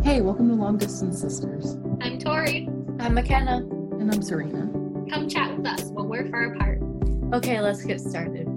Hey, welcome to Long Distance Sisters. I'm Tori. I'm McKenna. And I'm Serena. Come chat with us while we're far apart. Okay, let's get started.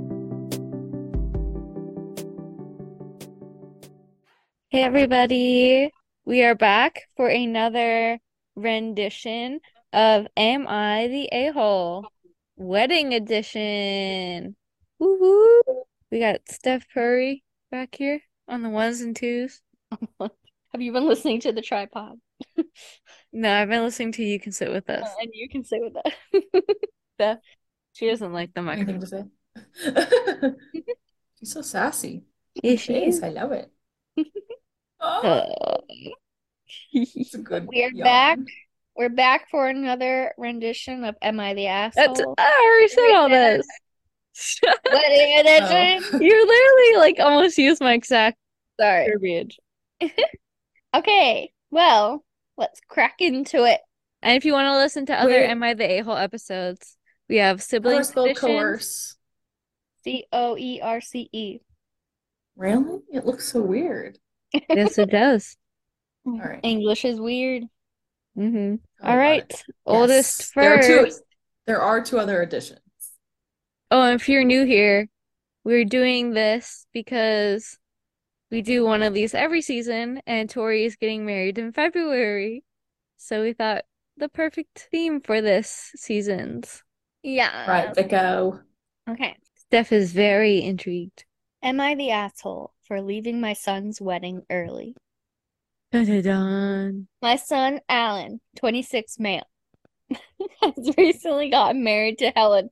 Hey everybody, we are back for another rendition of Am I the A-Hole? Wedding edition. Woohoo! We got Steph Curry back here on the ones and twos. Have you been listening to the tripod? No, I've been listening to You Can Sit With Us. And you can sit with us. Steph, she doesn't like the Anything microphone. to say? She's so sassy. Is she? Yes, I love it. Oh, it's a good We're yawn. back. We're back for another rendition of Am I the Asshole? I already said all this. Wedding edition. Oh. You literally like almost used my exact Sorry. verbiage. Okay, well, let's crack into it. And if you want to listen to other Wait. Am I the A-Hole episodes, we have How do I sibling spell editions. coerce? Coerce. Really? It looks so weird. Yes, it does. All right. English is weird. Mm-hmm. Tell me All about right, it. oldest Yes. There first. are two other editions. Oh, and if you're new here, we're doing this because we do one of these every season, and Tori is getting married in February. So we thought the perfect theme for this season's. Yeah. Right, Vico. Okay. Steph is very intrigued. Am I the asshole for leaving my son's wedding early? Dun-dun-dun. My son, Alan, 26 male, has recently gotten married to Helen,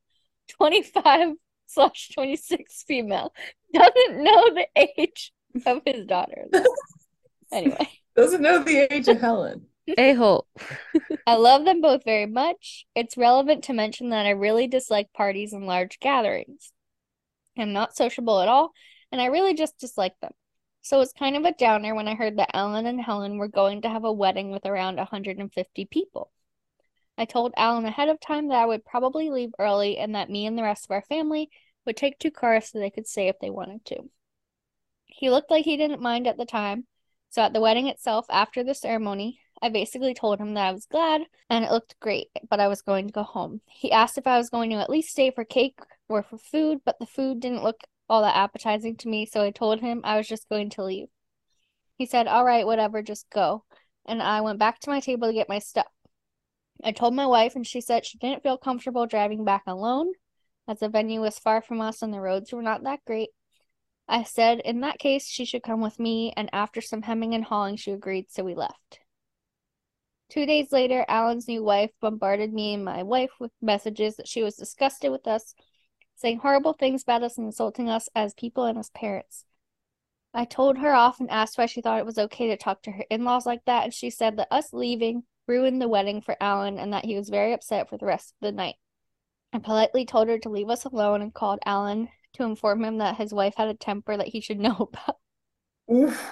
25/26 female. Doesn't know the age of his daughter, though. Anyway, Doesn't know the age of Helen. A-Hole. I love them both very much. It's relevant to mention that I really dislike parties and large gatherings. I'm not sociable at all, and I really just dislike them. So it's kind of a downer when I heard that Alan and Helen were going to have a wedding with around 150 people. I told Alan ahead of time that I would probably leave early and that me and the rest of our family would take two cars so they could stay if they wanted to. He looked like he didn't mind at the time, so at the wedding itself, after the ceremony, I basically told him that I was glad and it looked great, but I was going to go home. He asked if I was going to at least stay for cake or for food, but the food didn't look all that appetizing to me, so I told him I was just going to leave. He said, "All right, whatever, just go." And I went back to my table to get my stuff. I told my wife, and she said she didn't feel comfortable driving back alone, as the venue was far from us and the roads were not that great. I said in that case she should come with me, and after some hemming and hawing, she agreed, so we left. 2 days later, Alan's new wife bombarded me and my wife with messages that she was disgusted with us, saying horrible things about us and insulting us as people and as parents. I told her off and asked why she thought it was okay to talk to her in-laws like that, and she said that us leaving ruined the wedding for Alan and that he was very upset for the rest of the night. I politely told her to leave us alone and called Alan to inform him that his wife had a temper that he should know about. Oof.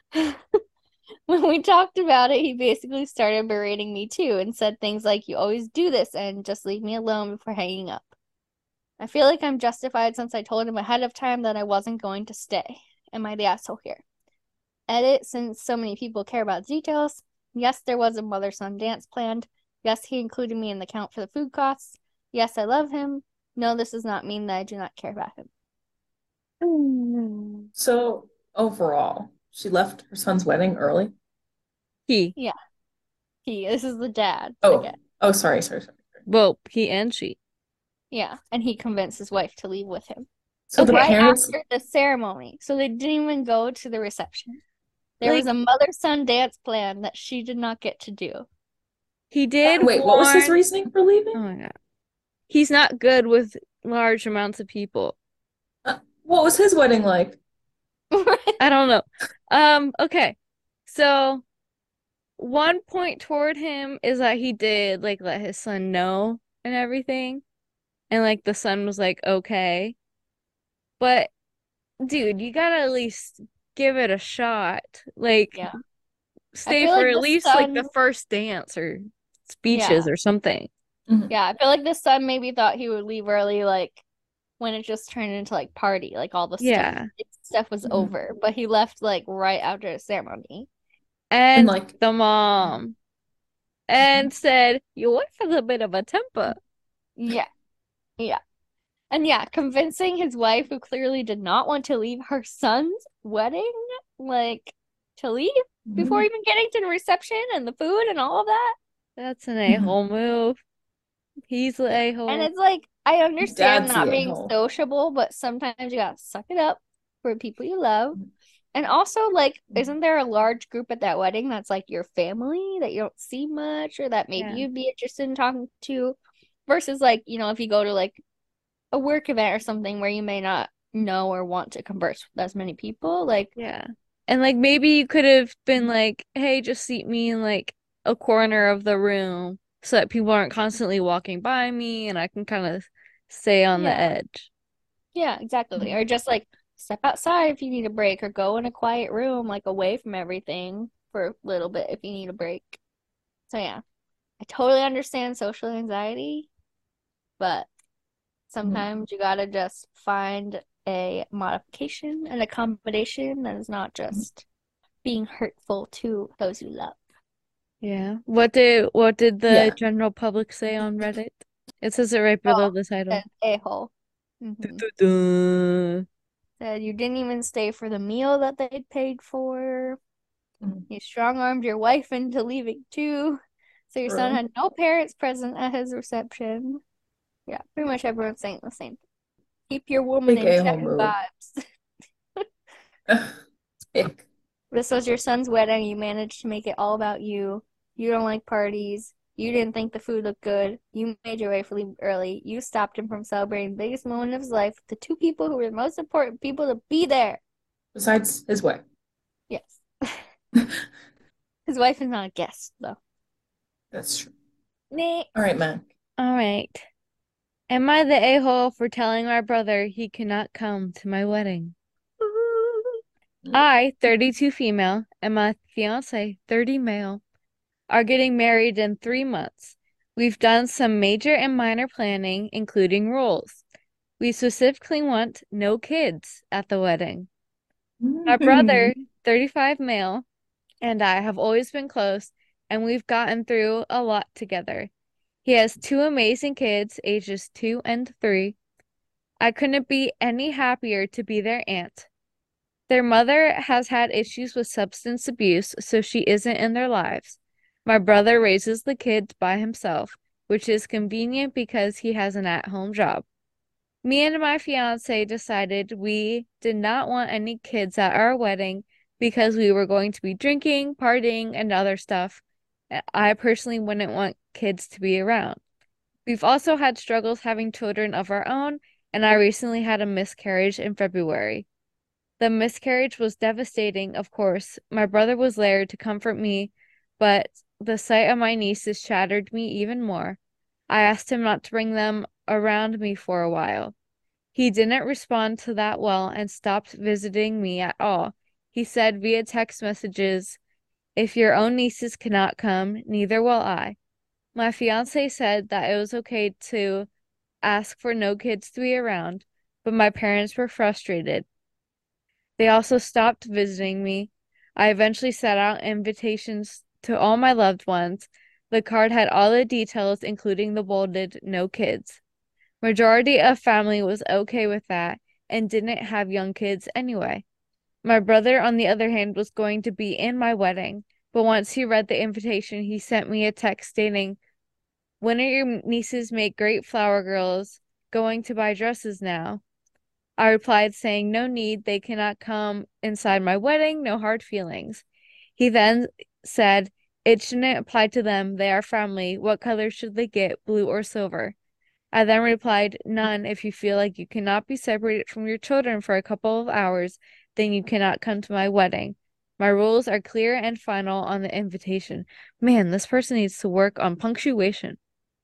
When we talked about it, he basically started berating me too and said things like, "You always do this," and "just leave me alone" before hanging up. I feel like I'm justified since I told him ahead of time that I wasn't going to stay. Am I the asshole here? Edit, since so many people care about details. Yes, there was a mother-son dance planned. Yes, he included me in the count for the food costs. Yes, I love him. No, this does not mean that I do not care about him. So overall, she left her son's wedding early. He. This is the dad Oh, again. oh, sorry. Well, he and she. Yeah, and he convinced his wife to leave with him. So the Right parents, after the ceremony. So they didn't even go to the reception. There was Like- a mother-son dance plan that she did not get to do. He did wait, what was his warn- reasoning for leaving? Oh my God. He's not good with large amounts of people. What was his wedding like? I don't know. Okay. So one point toward him is that he did like let his son know and everything. And like the son was like, okay. But dude, you gotta at least give it a shot. Like Yeah. stay feel for like at the least like the son- first dance or speeches or something. Yeah, I feel like the son maybe thought he would leave early, like when it just turned into like party, like all the Yeah. stuff was Mhm. over. But he left like right after the ceremony. And and like, the mom and said, "Your wife has a bit of a temper." Yeah. Yeah. And yeah, convincing his wife, who clearly did not want to leave her son's wedding, like to leave before mhm, even getting to the reception and the food and all of that. That's an mhm. a-hole move. He's the Yeah. And a-hole. it's like, I understand Dad's not the being a-hole. sociable, but sometimes you gotta suck it up for people you love. And also, like, isn't there a large group at that wedding that's like your family that you don't see much or that maybe Yeah. you'd be interested in talking to? Versus, like, if you go to like a work event or something where you may not know or want to converse with as many people. Like, Yeah. And like maybe you could have been like, "Hey, just seat me in like a corner of the room so that people aren't constantly walking by me and I can kind of stay on the yeah, edge." yeah, exactly. Or just like step outside if you need a break, or go in a quiet room, like away from everything for a little bit if you need a break. So, yeah, I totally understand social anxiety, but Mhm. sometimes you gotta just find a modification, an accommodation that is not just being hurtful to those you love. Yeah. What did the Yeah. general public say on Reddit? It says it right below Oh, the title. said a-hole. Dun-dun-dun. Said you didn't even stay for the meal that they'd paid for. Mhm. You strong-armed your wife into leaving too. So your son Really? had no parents present at his reception. Yeah, pretty much everyone's saying the same. Keep your woman Big in a-hole check move. vibes. Ick. This was your son's wedding. You managed to make it all about you. You don't like parties. You didn't think the food looked good. You made your wife leave early. You stopped him from celebrating the biggest moment of his life with the two people who were the most important people to be there. Besides his wife. Yes. His wife is not a guest, though. That's true. All Next. right, Mac. All right. Am I the a-hole for telling my brother he cannot come to my wedding? I, 32 female, and my fiance, 30 male, are getting married in 3 months. We've done some major and minor planning, including rules. We specifically want no kids at the wedding. My brother, 35 male, and I have always been close, and we've gotten through a lot together. He has two amazing kids, ages 2 and 3. I couldn't be any happier to be their aunt. Their mother has had issues with substance abuse, so she isn't in their lives. My brother raises the kids by himself, which is convenient because he has an at-home job. Me and my fiance decided we did not want any kids at our wedding because we were going to be drinking, partying, and other stuff. I personally wouldn't want kids to be around. We've also had struggles having children of our own, and I recently had a miscarriage in February. The miscarriage was devastating, of course. My brother was there to comfort me, but the sight of my nieces shattered me even more. I asked him not to bring them around me for a while. He didn't respond to that well and stopped visiting me at all. He said via text messages, "If your own nieces cannot come, neither will I." My fiance said that it was okay to ask for no kids to be around, but my parents were frustrated. They also stopped visiting me. I eventually sent out invitations to all my loved ones. The card had all the details, including the bolded "no kids." Majority of family was okay with that and didn't have young kids anyway. My brother, on the other hand, was going to be in my wedding, but once he read the invitation, he sent me a text stating, "When are your nieces make great flower girls going to buy dresses now?" I replied saying, "No need, they cannot come inside my wedding, no hard feelings." He then said, "It shouldn't apply to them, they are family. What color should they get, blue or silver?" I then replied, "None. If you feel like you cannot be separated from your children for a couple of hours, then you cannot come to my wedding. My rules are clear and final on the invitation." Man, this person needs to work on punctuation.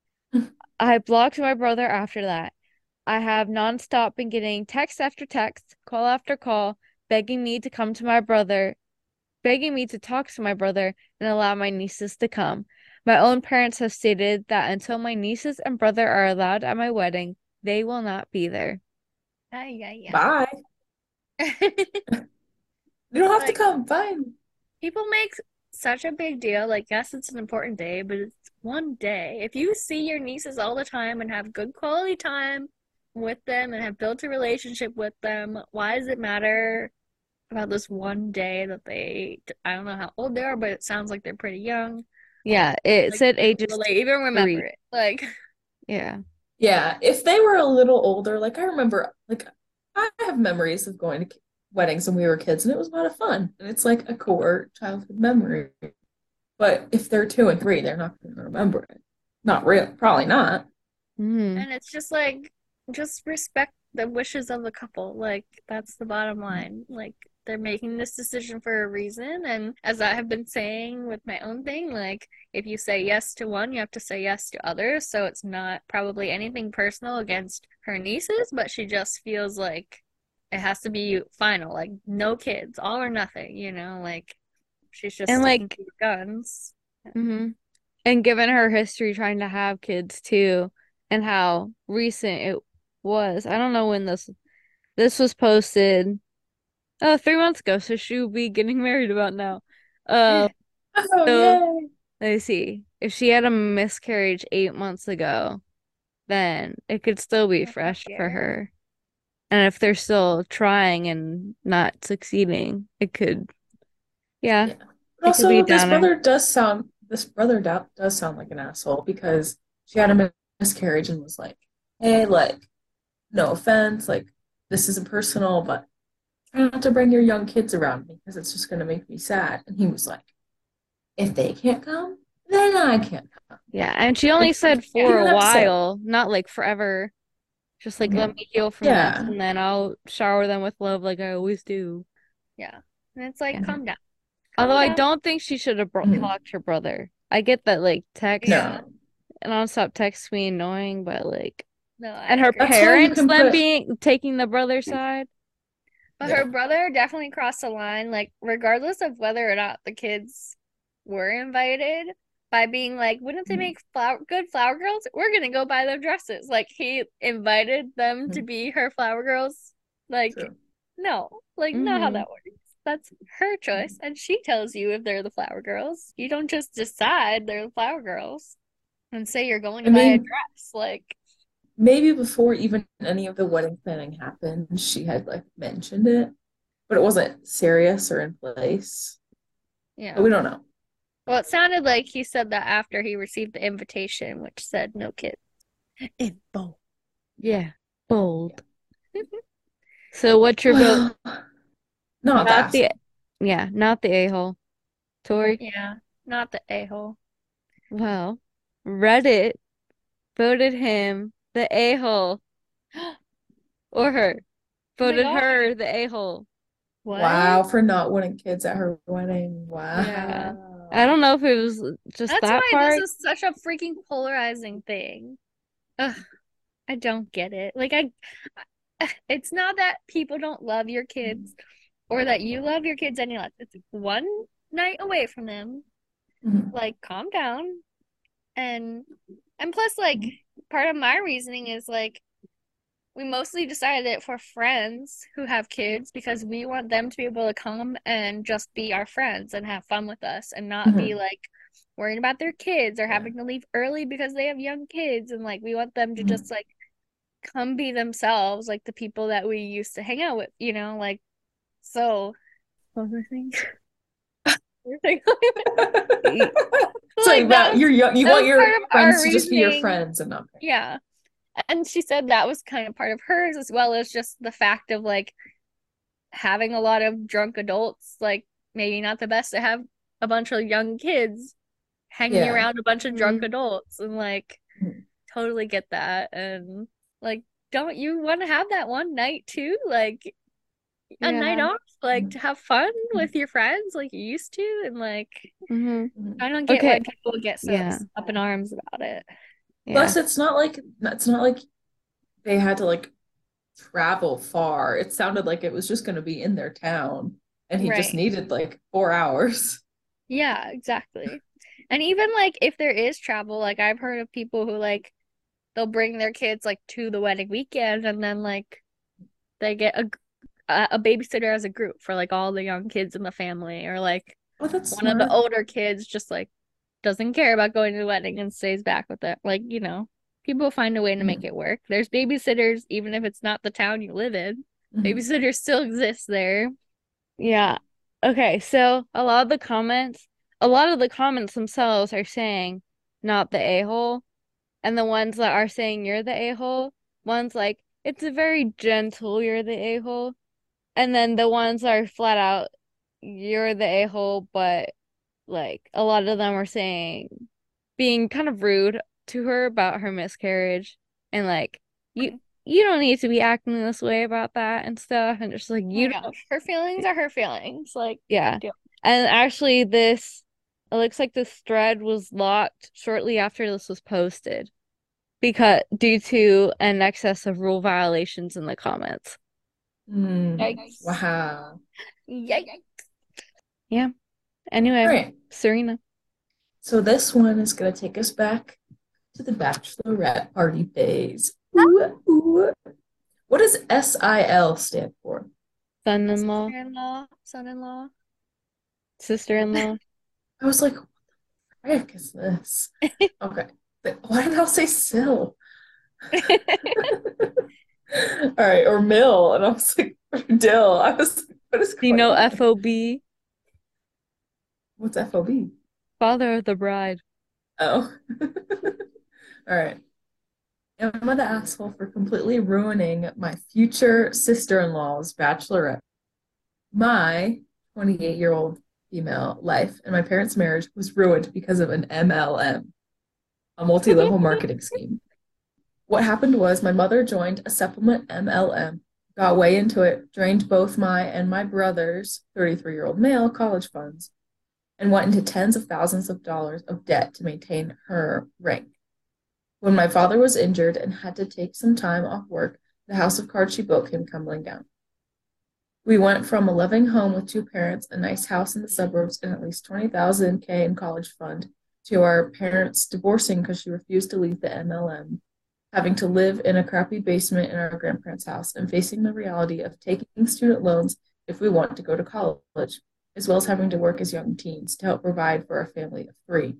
I blocked my brother after that. I have nonstop been getting text after text, call after call, begging me to come to my brother, begging me to talk to my brother and allow my nieces to come. My own parents have stated that until my nieces and brother are allowed at my wedding, they will not be there. Ay, ay, Bye. ay. You don't have to Like, come. Fine. people make such a big deal. Like, yes, it's an important day, but it's one day. If you see your nieces all the time and have good quality time with them and have built a relationship with them, why does it matter about this one day that I don't know how old they are, but it sounds like they're pretty young. Yeah, it Like, said ages will they even remember 3. it? Like, Yeah. Yeah, if they were a little older, like I remember, like I have memories of going to weddings when we were kids, and it was a lot of fun. And it's like a core childhood memory. But if they're 2 and 3, they're not going to remember it. Not real, probably not. Hmm. and it's just like, just respect the wishes of the couple. Like, that's the bottom line. Like, they're making this decision for a reason. And as I have been saying with my own thing, like, if you say yes to one, you have to say yes to others. So it's not probably anything personal against her nieces, but she just feels like it has to be final. Like, no kids, all or nothing, Like, she's just And sticking like, to her guns. hmm and given her history trying to have kids too, and how recent it was. I don't know when this was posted. Oh, 3 months ago, so she will be getting married about now. Yeah. Oh, So yay. let me see. If she had a miscarriage 8 months ago, then it could still be fresh for Yeah. her. And if they're still trying and not succeeding, it could, yeah, Yeah. But it could be also, downer. this brother does sound like an asshole because she had a miscarriage and was like, "Hey, like, no offense, like, this isn't personal, but try not to bring your young kids around me because it's just going to make me sad." And he was like, "If they can't come, then I can't come." Yeah, and she only Like, said you for Yeah. a don't have to say, while, not like forever. Just like let Mhm. me heal from this, Yeah, and then I'll shower them with love like I always do. Yeah. And it's like, Yeah. calm down. Although Calm I down. don't think she should have Mhm. talked to her brother. I get that like text Yeah. No, and nonstop text me annoying, but like, No, I and her agree. that's why you parents can then put, being taking the brother side. But her yeah. brother definitely crossed the line, like, regardless of whether or not the kids were invited, by being like, wouldn't they Mhm. make good flower girls? We're gonna go buy their dresses. Like, he invited them to Mhm. be her flower girls. Like, True. no, like, not how Hmm. that works. That's her choice, and she tells you if they're the flower girls. You don't just decide they're the flower girls and say you're going I to buy a mean, dress. Like, maybe before even any of the wedding planning happened, she had like mentioned it, but it wasn't serious or in place. So yeah. we don't know. Well, it sounded like he said that after he received the invitation, which said no kids. Info. Yeah, bold. So what's your vote? Well, not the Not the, asshole. yeah, not the a-hole. Tori? Yeah, not the a-hole. Well, Reddit voted him the a-hole or her. Oh my Voted gosh. her the a-hole. What? Wow, for not wanting kids at her wedding. Yeah. I Wow. don't know if it was just That's that why this part. is such a freaking polarizing thing. Ugh, I don't get it. Like, it's not that people don't love your kids or that you love your kids any less. It's one night away from them. Mhm. Like, calm down. And plus, like, part of my reasoning is like, we mostly decided it for friends who have kids because we want them to be able to come and just be our friends and have fun with us and not be Mhm. like worrying about their kids or Yeah. having to leave early because they have young kids. And like, we want them to Mhm. just like come be themselves, like the people that we used to hang out with, Like, so what was I saying? Y- So Like, about you're young, you that want was part your of our friends to just be your reasoning. friends and not parents. Yeah. And she said that was kind of part of hers, as well as just the fact of like having a lot of drunk adults, like maybe not the best to have a bunch of young kids hanging Yeah. around a bunch of drunk Mhm. adults and like Mhm. totally get that. And like, don't you want to have that one night too? Like a night Yeah. off, like to Mhm. have fun Mhm. with your friends like you used to. And like, Hmm. Mhm. I don't get Okay. why people get so Yeah. up in arms about it. Yeah. Plus, it's not like they had to like travel far. It sounded like it was just going to be in their town, and he just Right. needed like 4 hours. Yeah, exactly. And even like if there is travel, like I've heard of people who like they'll bring their kids like to the wedding weekend and then like they get a babysitter as a group for like all the young kids in the family or like Oh, that's One of the smart. older kids just like doesn't care about going to the wedding and stays back with it. Like, people find a way to make Mhm. it work. There's babysitters, even if it's not the town you live in. Mhm. Babysitters still exist there. Yeah. Okay, so a lot of the comments themselves are saying not the a-hole, and the ones that are saying you're the a-hole, one's like, it's a very gentle you're the a-hole, and then the ones that are flat out you're the a-hole, but like a lot of them are saying being kind of rude to her about her miscarriage and like you you don't need to be acting this way about that and stuff and just like Oh my you don't. gosh, her feelings are her feelings. Like, Yeah. deal. And actually it looks like this thread was locked shortly after this was posted because due to an excess of rule violations in the comments. Mm. Yikes. Wow. Yikes. Yeah. All Anyway, right. Serena. So this one is going to take us back to the bachelorette party days. Ooh, ooh. What does SIL stand for? Son-in-law, Sister-in-law, son-in-law. sister-in-law. I was like, what the frick is this? Okay. Why did I say Sil? All right, or Mill. And I was like, or Dill. I was like, what is You going know on? FOB, What's FOB? father of the bride. Oh. All right. Am I the asshole for completely ruining my future sister-in-law's bachelorette? My 28-year-old female life and my parents' marriage was ruined because of an MLM, a multi-level marketing scheme. What happened was my mother joined a supplement MLM, got way into it, drained both my and my brother's 33-year-old male college funds, and went into tens of thousands of dollars of debt to maintain her rank. When my father was injured and had to take some time off work, the house of cards she built came tumbling down. We went from a loving home with two parents, a nice house in the suburbs, and at least 20,000 K in college fund, to our parents divorcing because she refused to leave the MLM, having to live in a crappy basement in our grandparents' house, and facing the reality of taking student loans if we want to go to college, as well as having to work as young teens to help provide for a family of three.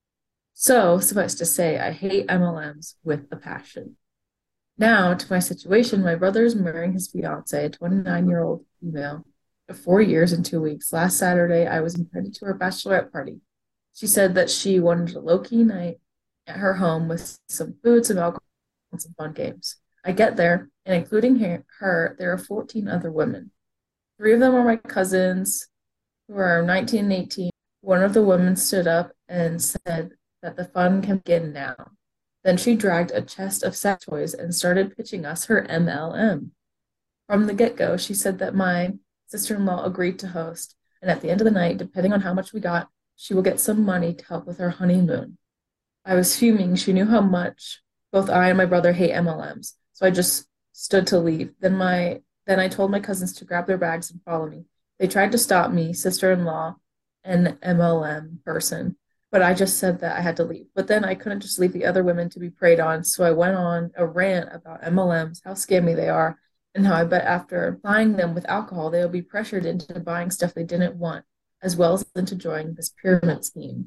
So, suffice to say, I hate MLMs with a passion. Now, to my situation, my brother is marrying his fiancee, a 29-year-old female, of 4 years and 2 weeks. Last Saturday, I was invited to her bachelorette party. She said that she wanted a low-key night at her home with some food, some alcohol, and some fun games. I get there, and including her, there are 14 other women. Three of them are my cousins, who are 19 and 18. One of the women stood up and said that the fun can begin now. Then she dragged a chest of sex toys and started pitching us her MLM. From the get-go, she said that my sister-in-law agreed to host, and at the end of the night, depending on how much we got, she will get some money to help with her honeymoon. I was fuming. She knew how much both I and my brother hate MLMs, so I just stood to leave. Then I told my cousins to grab their bags and follow me. They tried to stop me, sister-in-law, and MLM person, but I just said that I had to leave. But then I couldn't just leave the other women to be preyed on, so I went on a rant about MLMs, how scammy they are, and how I bet after buying them with alcohol, they'll be pressured into buying stuff they didn't want, as well as into joining this pyramid scheme.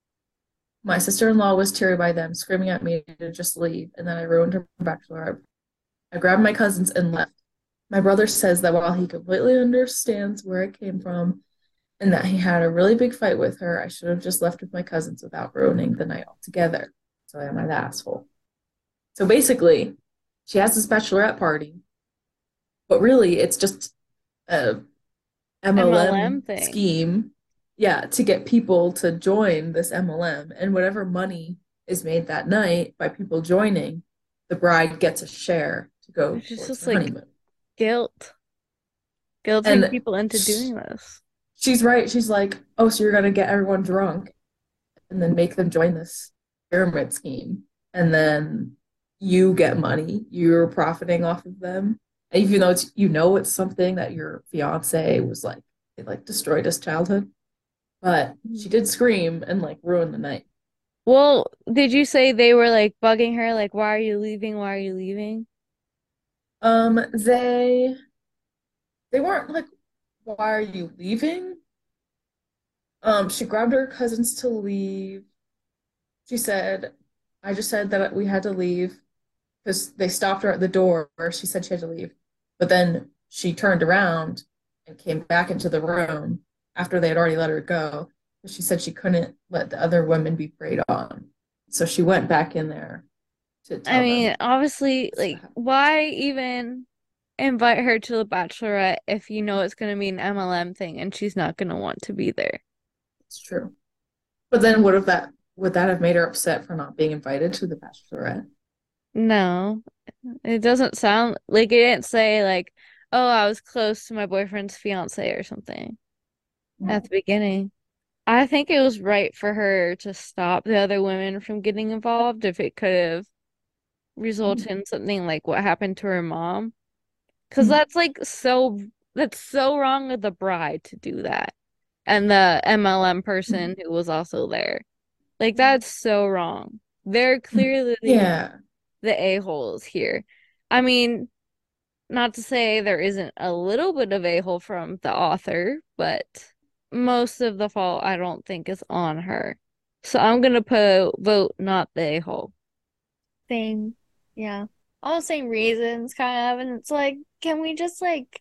My sister-in-law was teary by them, screaming at me to just leave, and then I ruined her bachelor. I grabbed my cousins and left. My brother says that while he completely understands where it came from and that he had a really big fight with her, I should have just left with my cousins without ruining the night altogether. So am I the asshole? So basically, she has this bachelorette party, but really it's just a MLM MLM thing. scheme, yeah, to get people to join this MLM. And whatever money is made that night by people joining, the bride gets a share to go It's just, towards just the like honeymoon. guilt. Guilting And people into doing this. she's right. She's like, oh, so you're going to get everyone drunk and then make them join this pyramid scheme. And then you get money. You're profiting off of them. And even though it's something that your fiance was like, it like destroyed his childhood. But she did scream and like ruin the night. Well, did you say they were like bugging her, like, why are you leaving? Why are you leaving? They weren't like, why are you leaving? She grabbed her cousins to leave. She said, I just said that we had to leave because they stopped her at the door. She said she had to leave. But then she turned around and came back into the room after they had already let her go. She said she couldn't let the other women be preyed on. So she went back in there to I tell mean, them obviously, what's like, happening. why even invite her to the Bachelorette if you know it's gonna be an MLM thing and she's not gonna want to be there? It's true. But then would that have made her upset for not being invited to the Bachelorette? No, it doesn't sound like it didn't say like, oh, I was close to my boyfriend's fiance or something at No. the beginning. I think it was right for her to stop the other women from getting involved if it could have resulted in something like what happened to her mom. Because Mhm. that's so wrong of the bride to do that. And the MLM person Mhm. who was also there. Like that's so wrong. They're Mhm. clearly Yeah. the a-holes here. I mean, not to say there isn't a little bit of a-hole from the author, but most of the fault I don't think is on her. So I'm gonna vote not the a-hole. Same. Yeah. All the same reasons, kind of. And it's like, can we just like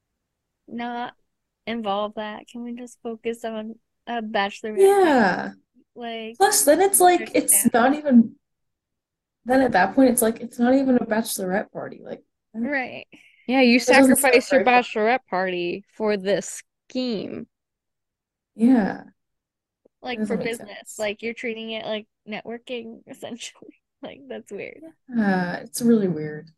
not involve that? Can we just focus on a bachelorette party? Yeah. Like, Plus, then it's like it's understand. not even. Then at that point, it's like it's not even a bachelorette party. Like that Right. Yeah, you doesn't sound sacrificed your very fun. bachelorette party for this scheme. Yeah, it Like for doesn't make business. sense. Like you're treating it like networking, essentially. Like that's weird. It's really weird.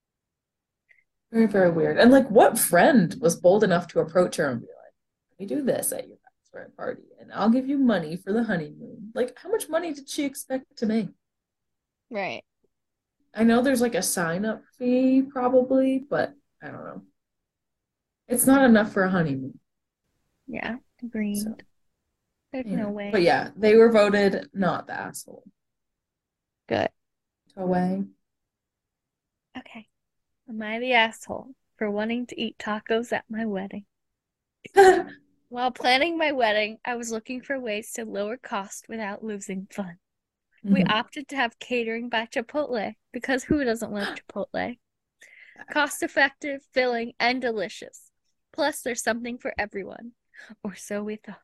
Very, very weird. And like, what friend was bold enough to approach her and be like, "Let me do this at your bachelorette party, and I'll give you money for the honeymoon." Like, how much money did she expect to make? Right. I know there's like a sign-up fee, probably, but I don't know. It's not enough for a honeymoon. Yeah. So, Agreed. There's no but way. yeah, they were voted not the asshole. Good. Away. Okay. Am I the asshole for wanting to eat tacos at my wedding? While planning my wedding, I was looking for ways to lower cost without losing fun. We Mhm. opted to have catering by Chipotle because who doesn't love Chipotle? Cost effective, filling, and delicious. Plus, there's something for everyone. Or so we thought.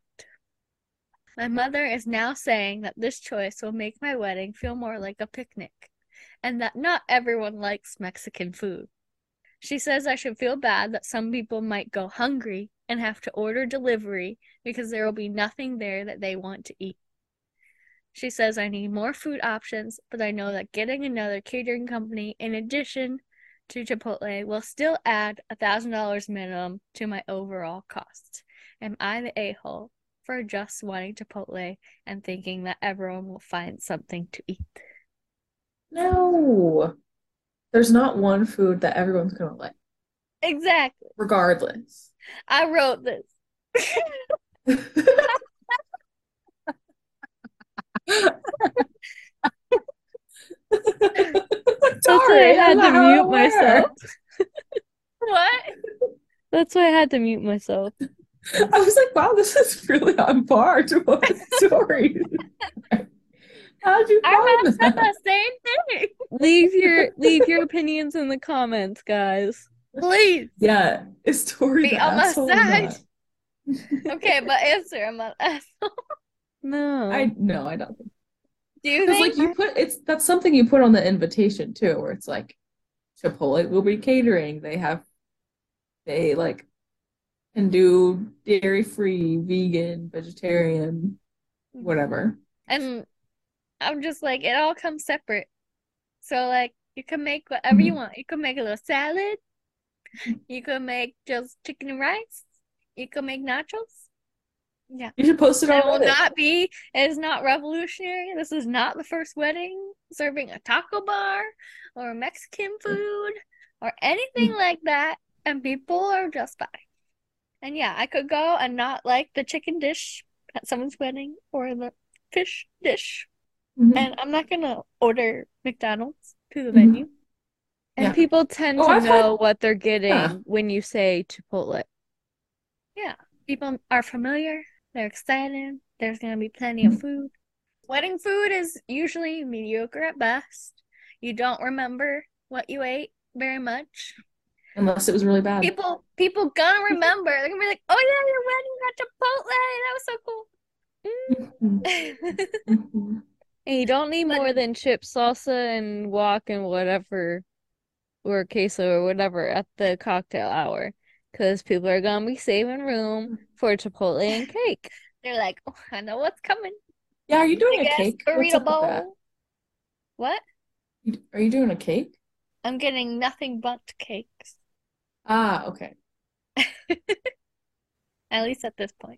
My mother is now saying that this choice will make my wedding feel more like a picnic, and that not everyone likes Mexican food. She says I should feel bad that some people might go hungry and have to order delivery because there will be nothing there that they want to eat. She says I need more food options, but I know that getting another catering company in addition to Chipotle will still add $1,000 minimum to my overall cost. Am I the a-hole for just wanting Chipotle and thinking that everyone will find something to eat? No, there's not one food that everyone's gonna like, Exactly. regardless. I wrote this. That's why I Sorry, that's had to not how mute it myself. works. What? That's why I had to mute myself. I was like, wow, this is really on par to what story. How'd you I find said that? the same thing. Leave your opinions in the comments, guys. Please Yeah, is Tori be the on my asshole or side. not? Okay, but answer. I'm an asshole. No. I don't think Do you because like think? you put it's that's something you put on the invitation too, where it's like Chipotle will be catering. They like can do dairy free, vegan, vegetarian, Mhm. whatever. And I'm just like, it all comes separate. So, like, you can make whatever you Mhm. want. You can make a little salad. You can make just chicken and rice. You can make nachos. Yeah. You should post it And on it will Reddit. not be, it is not revolutionary. This is not the first wedding serving a taco bar or Mexican food or anything like that. And people are just fine. And yeah, I could go and not like the chicken dish at someone's wedding or the fish dish. And Mhm. I'm not gonna order McDonald's to the venue. Mhm. And Yeah. people tend Oh, to I've had know what they're yeah. getting when you say Chipotle. Yeah, people are familiar. They're excited. There's gonna be plenty of food. Wedding food is usually mediocre at best. You don't remember what you ate very much. Unless it was really bad. People gonna remember. They're gonna be like, "Oh yeah, your wedding at Chipotle. That was so cool." Mhm. And you don't need But- more than chip salsa and guac and whatever, or queso or whatever at the cocktail hour. Because people are gonna be saving room for Chipotle and cake. They're like, "Oh, I know what's coming. Yeah, are you doing Big a ass cake? What's burrito up with that? bowl." What? Are you doing a cake? I'm getting nothing but cakes. Ah, okay. At least at this point.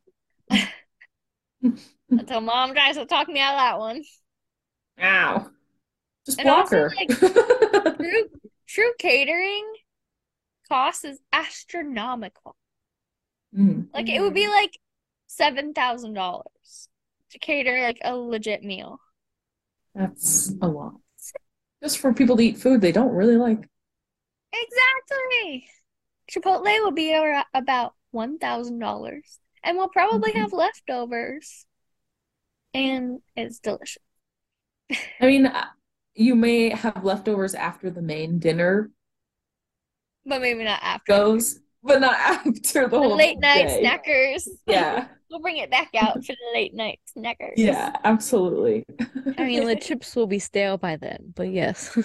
Until mom tries to talk me out of that one. Ow. Just And block also, her. like, true catering cost is astronomical. Mm, Like, it would be like $7,000 to cater like a legit meal. that's a lot. Just for people to eat food they don't really like. Exactly. Chipotle will be about $1,000, and we'll probably have leftovers, and it's delicious. I mean, you may have leftovers after the main dinner But maybe not after. goes, but not after the The whole late night day. snackers. Yeah. We'll bring it back out for the late night snackers. Yeah, absolutely. I mean, the chips will be stale by then, but yes.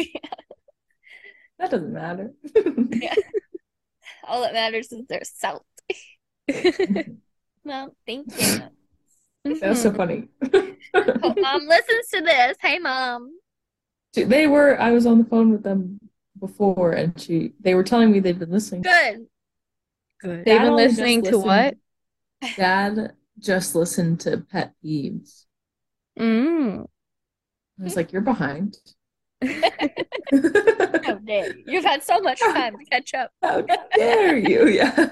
That doesn't matter. All that matters is their salt. Well, thank you. That's so funny. Hope mom listens to this. Hey, mom. I was on the phone with them before and they were telling me they've been listening. Good. They've Dad been only just listening to what? Dad just listened to Pet Peeves. Mm. I was like, you're behind. How dare you? You've had so much time to catch up. How dare you? Yeah.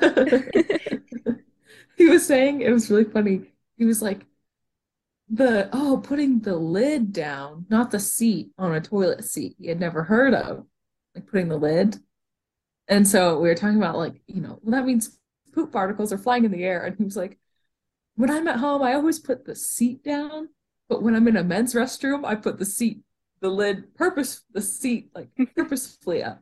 He was saying it was really funny. He was like, putting the lid down, not the seat on a toilet seat. He had never heard of, like putting the lid. And so we were talking about like, well, that means poop particles are flying in the air. And he was like, when I'm at home, I always put the seat down, but when I'm in a men's restroom, I put the seat purposefully up.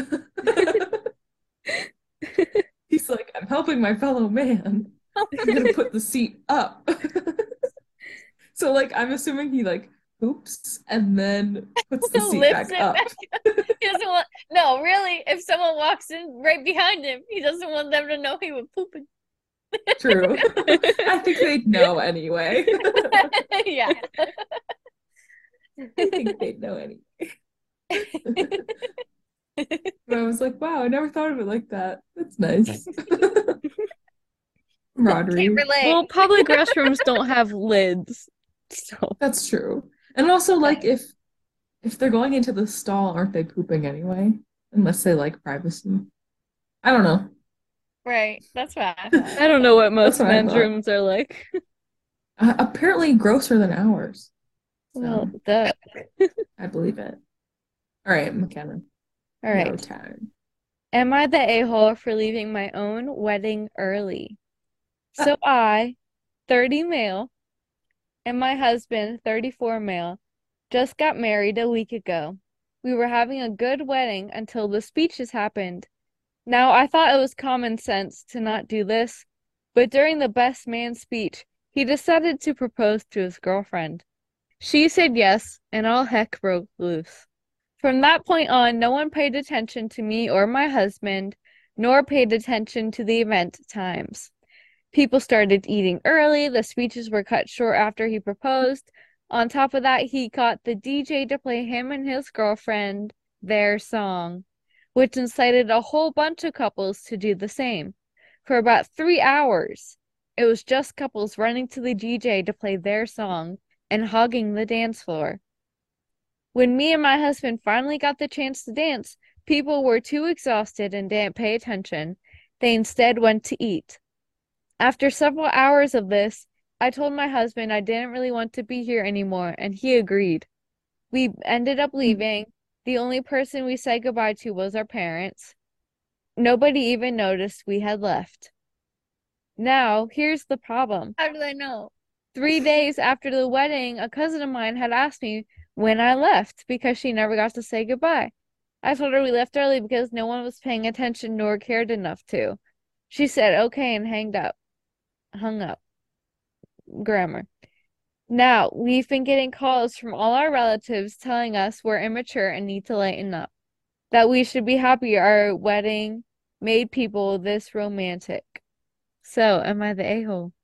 He's like, I'm helping my fellow man. I'm gonna put the seat up. So like I'm assuming he like poops and then puts the seat Lifts back it up. He doesn't want, no, really, if someone walks in right behind him, he doesn't want them to know he was pooping. True. I think they'd know anyway. Yeah. I think they'd know anyway. But I was like, wow, I never thought of it like that. That's nice. Camaraderie. Can't relate. Well, public restrooms don't have lids, so That's true. And also, like, if they're going into the stall, aren't they pooping anyway? Unless they like privacy. I don't know. Right. That's what I thought. I don't know what most That's what I men's thought. rooms are like. Apparently grosser than ours. Well, So I believe it. All right, McKenna. all Your right. turn. Am I the a-hole for leaving my own wedding early? So I, 30 male, and my husband, 34 male, just got married a week ago. We were having a good wedding until the speeches happened. Now, I thought it was common sense to not do this, but during the best man speech, he decided to propose to his girlfriend. She said yes, and all heck broke loose. From that point on, no one paid attention to me or my husband, nor paid attention to the event times. People started eating early, the speeches were cut short after he proposed. On top of that, he got the DJ to play him and his girlfriend their song, which incited a whole bunch of couples to do the same. For about 3 hours, it was just couples running to the DJ to play their song and hogging the dance floor. When me and my husband finally got the chance to dance, people were too exhausted and didn't pay attention. They instead went to eat. After several hours of this, I told my husband I didn't really want to be here anymore, and he agreed. We ended up leaving. The only person we said goodbye to was our parents. Nobody even noticed we had left. Now, here's the problem. How do they know? 3 days after the wedding, a cousin of mine had asked me when I left because she never got to say goodbye. I told her we left early because no one was paying attention nor cared enough to. She said okay and hung up. Grammar. Now, we've been getting calls from all our relatives telling us we're immature and need to lighten up. That we should be happy our wedding made people this romantic. So, am I the a-hole?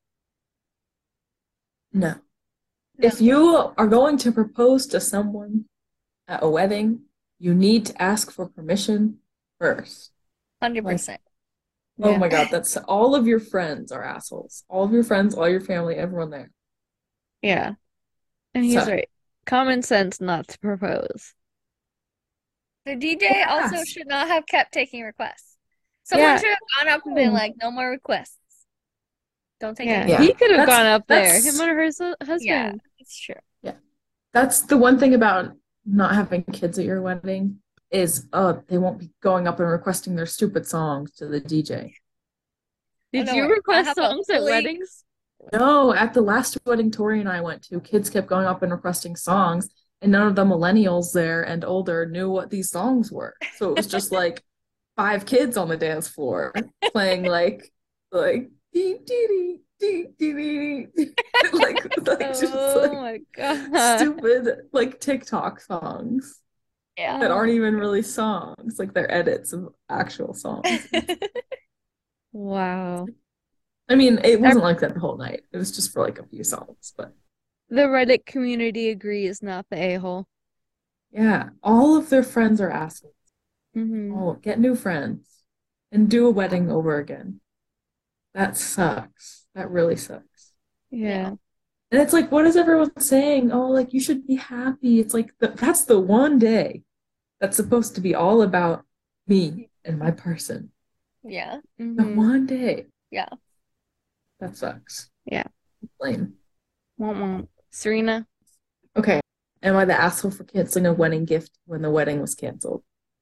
No. If you are going to propose to someone at a wedding, you need to ask for permission first. 100%. Oh Yeah. my God, that's all of your friends are assholes. All of your friends, all your family, everyone there. Yeah. And he's So- right. Common sense not to propose. The DJ also Yes. should not have kept taking requests. Someone Yeah. should have gone up and been Oh. like, no more requests. Don't take Yeah, any Yeah. he could have That's- gone up there. that's- Him and her husband. Yeah, it's true. That's the one thing about not having kids at your wedding is they won't be going up and requesting their stupid songs to the DJ. Did no, you wait, I request have a songs at fully- weddings? No, at the last wedding Tori and I went to, kids kept going up and requesting songs, and none of the millennials there and older knew what these songs were. So it was just like 5 kids on the dance floor playing like dee dee dee dee dee dee dee. like just Oh like my God. stupid like TikTok songs Yeah. that aren't even really songs, like they're edits of actual songs. Wow. I mean, it wasn't like that the whole night. It was just for like a few songs, but The Reddit community agrees, not the a-hole. yeah, all of their friends are assholes. Hmm. Oh, get new friends and do a wedding over again. That sucks. That really sucks. Yeah. And it's like, what is everyone saying? Oh, like you should be happy. It's like that's the one day that's supposed to be all about me and my person. Yeah. The Mhm. one day. Yeah. That sucks. Yeah. Lame. Womp womp. Serena. Okay. Am I the asshole for canceling a wedding gift when the wedding was canceled?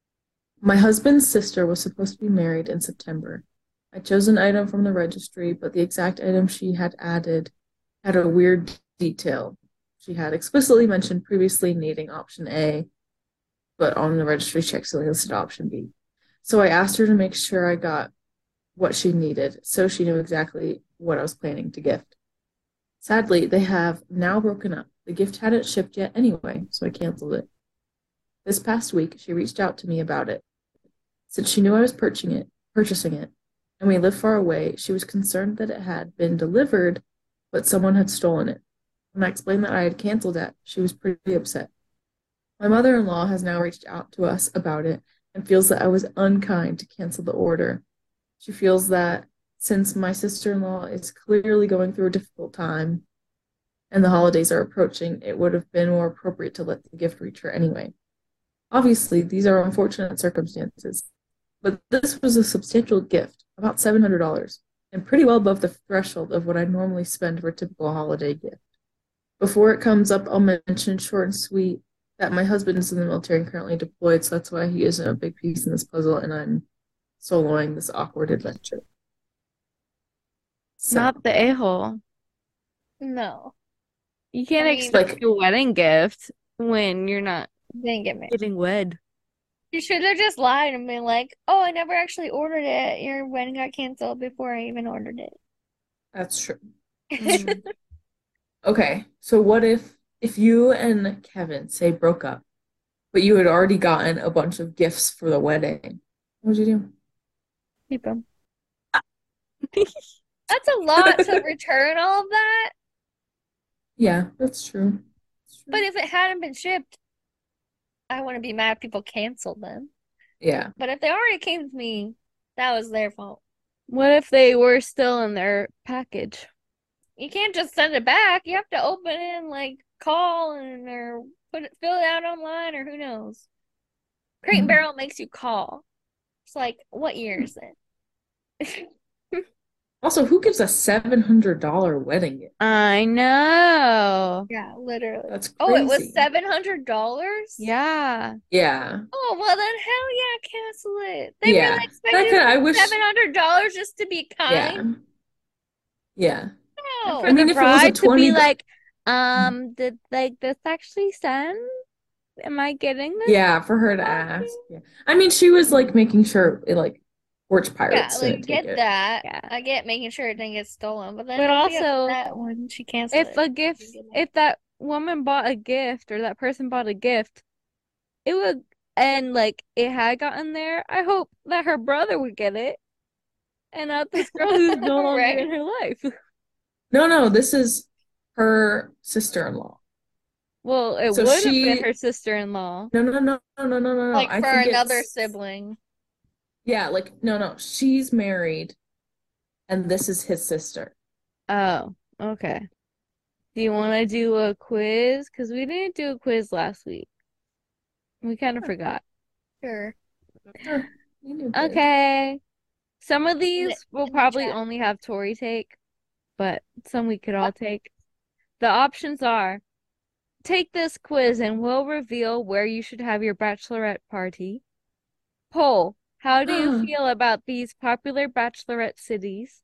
My husband's sister was supposed to be married in September. I chose an item from the registry, but the exact item she had added had a weird detail. She had explicitly mentioned previously needing option A, but on the registry checks only listed option B. So I asked her to make sure I got what she needed, so she knew exactly what I was planning to gift. Sadly, they have now broken up. The gift hadn't shipped yet anyway, so I canceled it. This past week, she reached out to me about it. Since she knew I was purchasing it, and we live far away, she was concerned that it had been delivered, but someone had stolen it. When I explained that I had canceled it, she was pretty upset. My mother-in-law has now reached out to us about it and feels that I was unkind to cancel the order. She feels that since my sister-in-law is clearly going through a difficult time and the holidays are approaching, it would have been more appropriate to let the gift reach her anyway. Obviously, these are unfortunate circumstances, but this was a substantial gift, about $700, and pretty well above the threshold of what I normally spend for a typical holiday gift. Before it comes up, I'll mention short and sweet that my husband is in the military and currently deployed, so that's why he isn't a big piece in this puzzle, and I'm soloing this awkward adventure. So, Not the a-hole. No. You can't I mean- expect a wedding gift when you're not Didn't get me. getting wed. You should have just lied and been like, oh, I never actually ordered it. Your wedding got canceled before I even ordered it. that's true. Mhm. Okay, so what if you and Kevin say broke up, but you had already gotten a bunch of gifts for the wedding? What would you do? Keep them. That's a lot to return all of that. Yeah, that's true. That's true. But if it hadn't been shipped, I wouldn't be mad if people canceled them. Yeah, But if they already came to me, that was their fault. What if they were still in their package? You can't just send it back. You have to open it and like call and or fill it out online or who knows. Crate and Mhm. Barrel makes you call. It's like, what year is it? Also, who gives a $700 wedding gift? I know. Yeah, literally. That's Oh, it was crazy. $700? Yeah. Yeah. Oh, well then hell yeah, cancel it. They Yeah. really expected I wish. $700 just to be kind. Yeah. Yeah. And No. for I mean, the if it was a bride to be 20, like, did like this actually send? Am I getting this? yeah, for her to ask. Yeah. I mean, she was like making sure it like Porch Yeah, Pirates like didn't take get it. that. Yeah. I get making sure it didn't get stolen, but then But don't be also, upset when she canceled if it. a gift, if that woman bought a gift or that person bought a gift, it would, and like it had gotten there, I hope that her brother would get it and not this girl who's no longer Right. in her life. No, this is her sister-in-law. Well, it So would have been she, her sister-in-law. no. Like I for think another it's, sibling. yeah, like, no. She's married and this is his sister. Oh, okay. Do you want to do a quiz? Because we didn't do a quiz last week. We kind of forgot. Sure. Sure. You do good. Okay. Some of In these will the probably chat. only have Tori take, but some we could all take. The options are take this quiz and we'll reveal where you should have your bachelorette party. Poll, how do you feel about these popular bachelorette cities?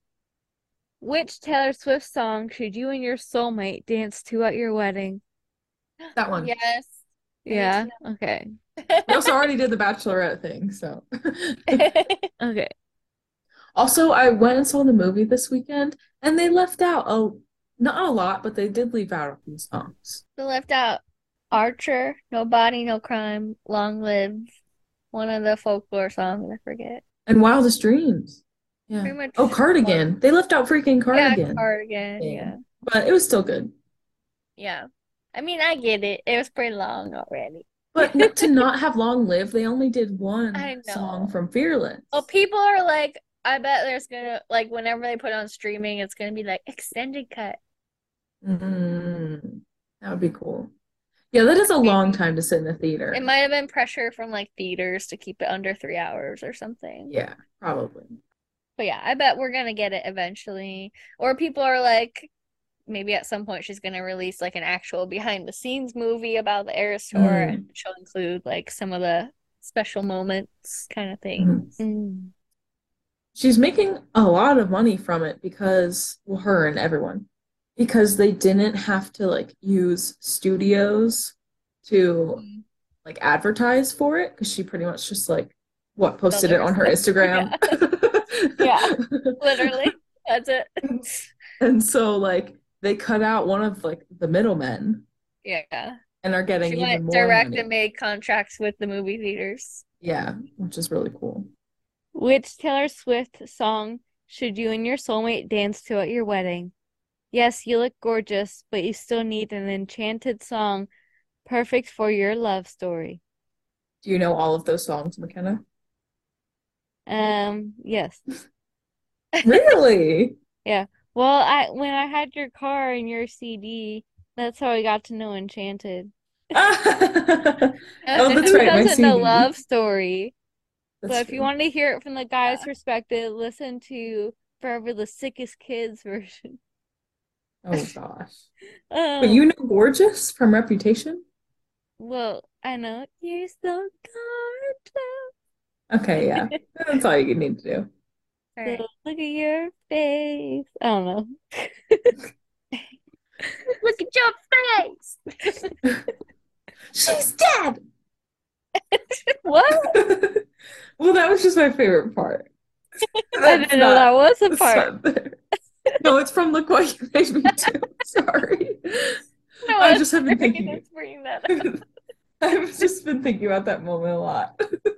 Which Taylor Swift song should you and your soulmate dance to at your wedding? That one. Yes. Yeah, okay. We also already did the Bachelorette thing, so. Okay. Also, I went and saw the movie this weekend, and they left out not a lot, but they did leave out a few songs. They left out Archer, No Body, No Crime, Long Live, one of the folklore songs, I forget. And Wildest Dreams. Yeah. Pretty much Oh, Cardigan. They left out freaking Yeah, Cardigan. Cardigan, thing. yeah. But it was still good. Yeah. I mean, I get it. It was pretty long already. But to not have Long Live, they only did one I know. song from Fearless. Well, people are like, I bet there's gonna, like, whenever they put on streaming, it's gonna be like extended cut. That would be cool. Yeah, that is a long time to sit in the theater. It might have been pressure from like theaters to keep it under 3 hours or something. Yeah, probably. But yeah, I bet we're gonna get it eventually. Or people are like, maybe at some point she's gonna release like an actual behind the scenes movie about the Eras tour, and she'll include like some of the special moments kind of things. She's making a lot of money from it because, well, her and everyone, because they didn't have to like use studios to like advertise for it because she pretty much just like posted it on her Instagram. Yeah, literally. That's it. And so like they cut out one of like the middlemen Yeah. and are getting She even went more direct money. and made contracts with the movie theaters. Yeah, which is really cool. Which Taylor Swift song should you and your soulmate dance to at your wedding? Yes, you look gorgeous, but you still need an enchanted song perfect for your love story. Do you know all of those songs, McKenna? Yes. Really? Yeah. Well, when I had your car and your CD, that's how I got to know Enchanted. Oh, that's Who right, my doesn't know CD. Love Story? That's But if you true. want to hear it from the guy's perspective, listen to Forever the Sickest Kids version. Oh gosh. But you know Gorgeous from Reputation? Well, I know you're so gorgeous. Okay, yeah. That's all you need to do. All right. Look at your face. I don't know. Look at your face. She's dead. What? Well, that was just my favorite part. I didn't know that was a part. No, it's from Look What You Made Me Do. Sorry. No, I just have been thinking. that's bringing that up. I've just been thinking about that moment a lot.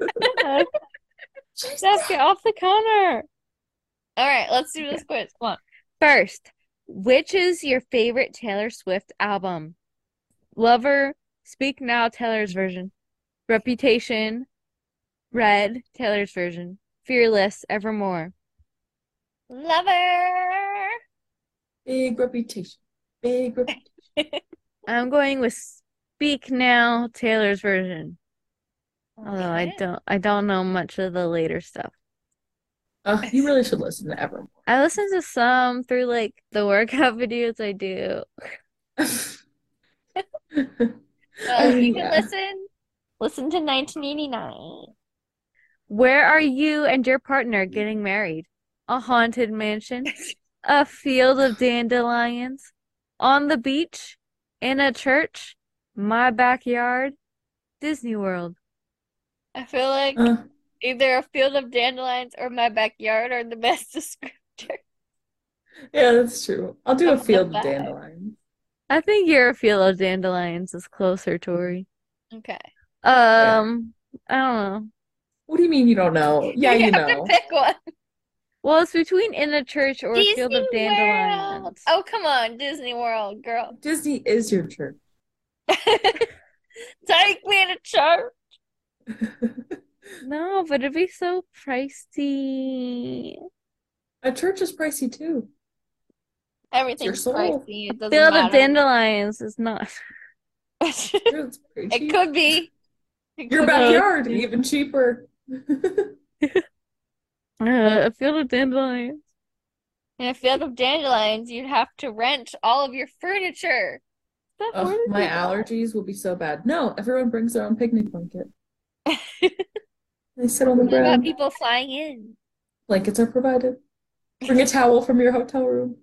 Steph, get off the counter. All right, let's do this quiz. Come on. First, which is your favorite Taylor Swift album? Lover, Speak Now, Taylor's version. Reputation, Red, Taylor's version. Fearless, Evermore. Lover. Big reputation. Big reputation. I'm going with Speak Now, Taylor's version. Although I don't know much of the later stuff. You really should listen to Evermore. I listen to some through like the workout videos I do. You can listen to 1989. Where are you and your partner getting married? A haunted mansion, a field of dandelions, on the beach, in a church, my backyard, Disney World. I feel like Uh, either a field of dandelions or my backyard are the best descriptor yeah, that's true. I'll do a of the field of vibe. dandelions. I think your field of dandelions is closer, Tori. Okay. Yeah. I don't know. What do you mean you don't know? Yeah, You you have to know. pick one. Well, it's between in a church or a field Disney of World. dandelions. Oh, come on, Disney World, girl. Disney is your church. Take me to church. No, but it'd be so pricey. A church is pricey too. Everything's soul. pricey. It doesn't Field of matter. dandelions is not. True, it's pretty It cheap. could be. It Your could be. backyard, even cheaper. A field of dandelions. In a field of dandelions, you'd have to rent all of your furniture. Where Ugh, did my you go? allergies will be so bad. No, everyone brings their own picnic blanket. They sit on the What about ground. people flying in? Blankets are provided. Bring a towel from your hotel room.